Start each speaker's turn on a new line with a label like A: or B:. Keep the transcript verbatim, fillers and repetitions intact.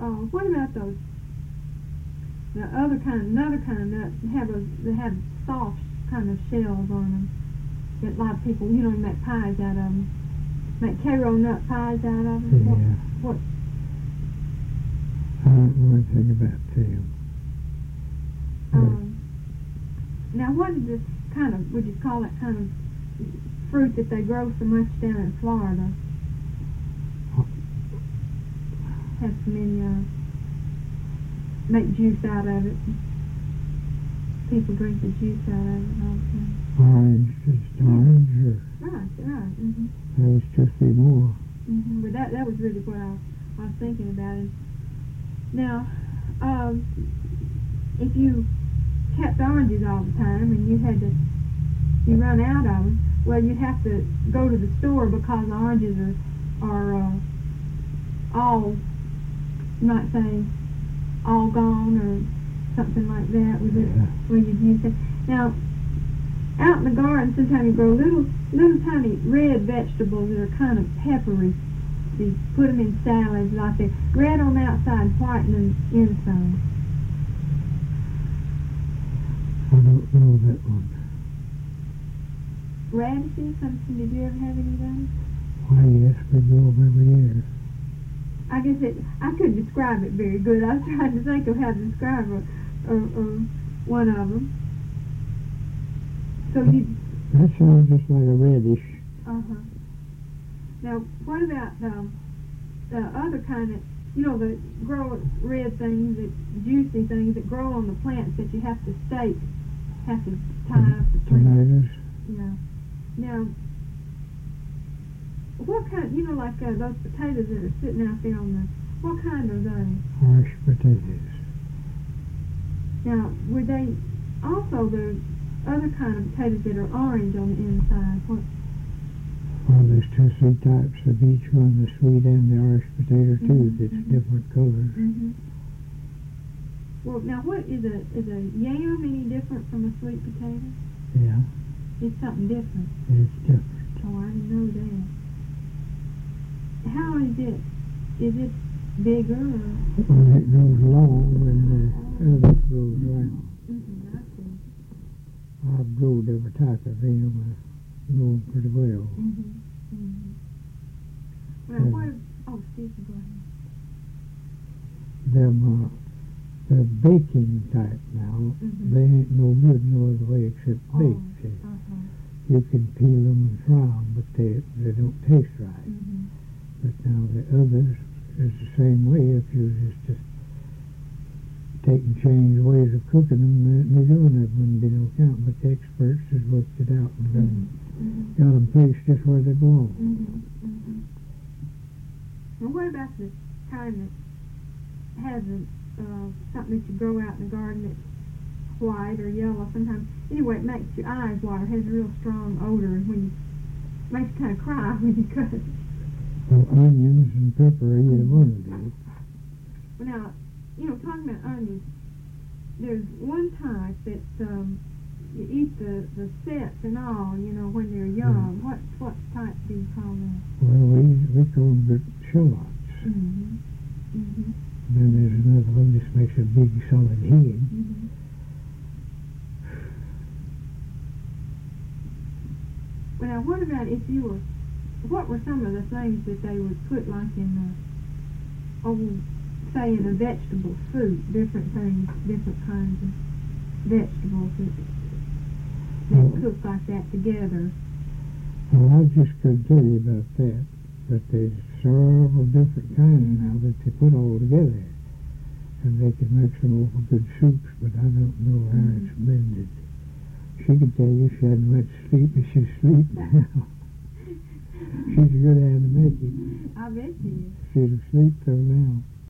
A: uh, what about those, the other kind, another kind of nuts that have, a, that have soft kind of shells on them that a lot of people, you know, make pies out of them. Make Cairo nut pies out of them.
B: Yeah.
A: What? what
B: I don't know anything about them.
A: Um, now, what is this kind of, would you call it kind of fruit that they grow so much down in Florida? Have so many, uh, make juice out of it. People drink the juice out of it all the time.
B: Orange, just orange, or
A: Right, right. Mm-hmm.
B: there was two, three more.
A: Mm-hmm. But that, that was really what I, I was thinking about. And now, um, if you kept oranges all the time and you had to, you run out of them, well, you'd have to go to the store because oranges are, are uh, all, you might say, all gone or something like that. With it,
B: Yeah.
A: where you'd use it. Now, out in the garden, sometimes you grow little, little tiny red vegetables that are kind of peppery. You put them in salads like that. Red on the outside, white on the inside.
B: I don't know that one.
A: Radishes, something, did you ever have any of those?
B: Why, yes, we grow them every year.
A: I guess it, I couldn't describe it very good. I was trying to think of how to describe a, a, a, one of them. So you...
B: That sounds just like a reddish.
A: Uh-huh. Now, what about um, the other kind that, you know, the grow red things, that juicy things that grow on the plants that you have to stake, have to tie up the plant?
B: Tomatoes.
A: Yeah. Now, what kind, you know, like uh, those potatoes that are sitting out there on the, what kind are they?
B: Harsh potatoes.
A: Now, would they, also the other kind of potatoes that are orange on the inside, what?
B: Well, there's two, three types of each one, the sweet and the Irish potato too,
A: Mm-hmm,
B: that's
A: mm-hmm.
B: different colors.
A: Mm-hmm. Well, now what, is a, is a yam any different from a sweet potato?
B: Yeah,
A: It's something different.
B: it's different.
A: Oh, I didn't know that. How is it? Is it bigger or?
B: When it grows long, when the other grows round.
A: Mm-hmm, I see.
B: I've growed every type of them. I've grown pretty well.
A: Mm-hmm. Mm-hmm. Well,
B: Um,
A: what? Oh, excuse me. Go ahead.
B: Them, uh, the baking type now,
A: Mhm.
B: they ain't no good no other way except
A: Oh,
B: baked. See.
A: uh-huh.
B: You can peel them and fry them, but they, they don't taste right.
A: Mm-hmm.
B: But now the others is the same way. If you just, just take and change ways of cooking them, they, they don't have one be no count. But the experts has worked it out and got them,
A: Mm-hmm.
B: got them placed just where they belong.
A: Mm-hmm. Mm-hmm. Well, what about the kind that has a, uh, something that you grow out in the garden that's white or yellow sometimes? Anyway, it makes your eyes water. It has a real strong odor, and when you makes you kind of cry when you cut it.
B: Well, onions and pepper, either one of them.
A: Well, now, you know, talking about onions, there's one type that um, you eat the, the sets and all, you know, when they're young. What what type do you call that?
B: Well, we we call them the shallots.
A: Mm-hmm. Mm-hmm.
B: Then there's another one that makes a big solid head.
A: Mm-hmm. Well, now, what about if you were, what were some of the things that they would put like in the, oh, say in a vegetable soup, different things, different kinds of vegetables that they
B: Well,
A: cook like that together?
B: well, I just couldn't tell you about that, but there's several different kinds
A: Mhm.
B: now that they put all together. And they can make some awful good soups, but I don't know how
A: Mhm.
B: it's blended. She could tell you she hadn't went to sleep, but she's asleep now. She's a good hand to make it.
A: I bet she is.
B: She's asleep though now.